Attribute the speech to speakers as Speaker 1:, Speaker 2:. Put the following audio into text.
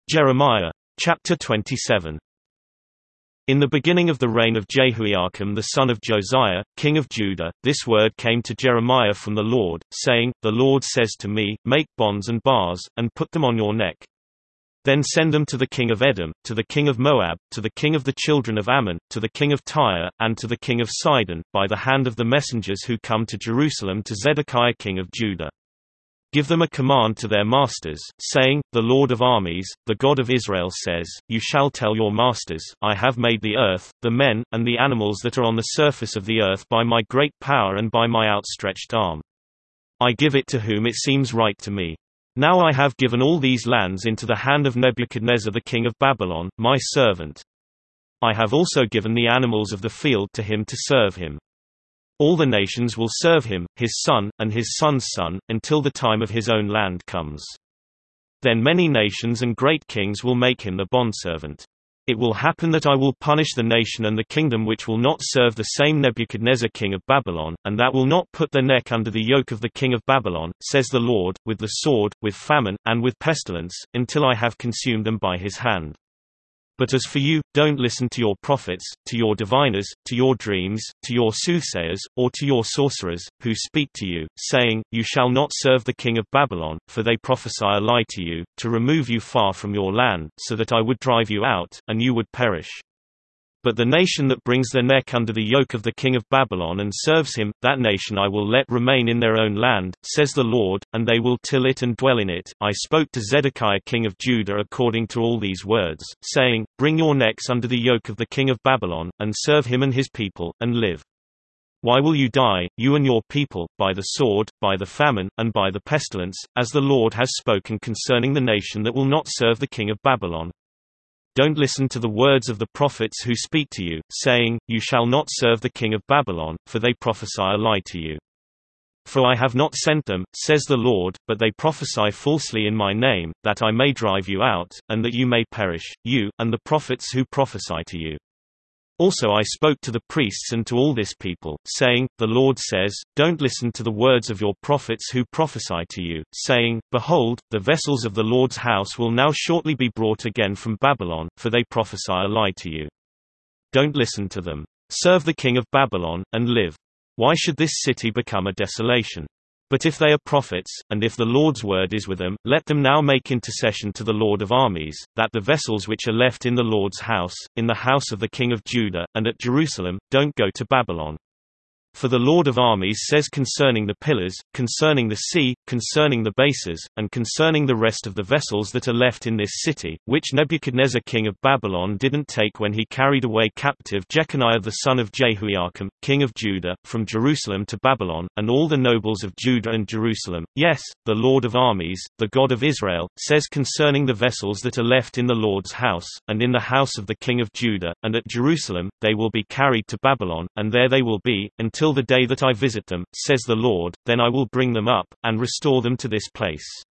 Speaker 1: Jeremiah. Chapter 27. In the beginning of the reign of Jehoiakim the son of Josiah, king of Judah, this word came to Jeremiah from the Lord, saying, The Lord says to me, Make bonds and bars, and put them on your neck. Then send them to the king of Edom, to the king of Moab, to the king of the children of Ammon, to the king of Tyre, and to the king of Sidon, by the hand of the messengers who come to Jerusalem to Zedekiah king of Judah. Give them a command to their masters, saying, The Lord of armies, the God of Israel says, You shall tell your masters, I have made the earth, the men, and the animals that are on the surface of the earth by my great power and by my outstretched arm. I give it to whom it seems right to me. Now I have given all these lands into the hand of Nebuchadnezzar the king of Babylon, my servant. I have also given the animals of the field to him to serve him. All the nations will serve him, his son, and his son's son, until the time of his own land comes. Then many nations and great kings will make him the bondservant. It will happen that I will punish the nation and the kingdom which will not serve the same Nebuchadnezzar king of Babylon, and that will not put their neck under the yoke of the king of Babylon, says the Lord, with the sword, with famine, and with pestilence, until I have consumed them by his hand. But as for you, don't listen to your prophets, to your diviners, to your dreams, to your soothsayers, or to your sorcerers, who speak to you, saying, You shall not serve the king of Babylon, for they prophesy a lie to you, to remove you far from your land, so that I would drive you out, and you would perish. But the nation that brings their neck under the yoke of the king of Babylon and serves him, that nation I will let remain in their own land, says the Lord, and they will till it and dwell in it. I spoke to Zedekiah king of Judah according to all these words, saying, Bring your necks under the yoke of the king of Babylon, and serve him and his people, and live. Why will you die, you and your people, by the sword, by the famine, and by the pestilence, as the Lord has spoken concerning the nation that will not serve the king of Babylon? Don't listen to the words of the prophets who speak to you, saying, You shall not serve the king of Babylon, for they prophesy a lie to you. For I have not sent them, says the Lord, but they prophesy falsely in my name, that I may drive you out, and that you may perish, you, and the prophets who prophesy to you. Also I spoke to the priests and to all this people, saying, The Lord says, Don't listen to the words of your prophets who prophesy to you, saying, Behold, the vessels of the Lord's house will now shortly be brought again from Babylon, for they prophesy a lie to you. Don't listen to them. Serve the king of Babylon, and live. Why should this city become a desolation? But if they are prophets, and if the Lord's word is with them, let them now make intercession to the Lord of armies, that the vessels which are left in the Lord's house, in the house of the king of Judah, and at Jerusalem, don't go to Babylon. For the Lord of armies says concerning the pillars, concerning the sea, concerning the bases, and concerning the rest of the vessels that are left in this city, which Nebuchadnezzar king of Babylon didn't take when he carried away captive Jeconiah the son of Jehoiakim, king of Judah, from Jerusalem to Babylon, and all the nobles of Judah and Jerusalem, yes, the Lord of armies, the God of Israel, says concerning the vessels that are left in the Lord's house, and in the house of the king of Judah, and at Jerusalem, they will be carried to Babylon, and there they will be, until the day that I visit them, says the Lord, then I will bring them up, and restore them to this place.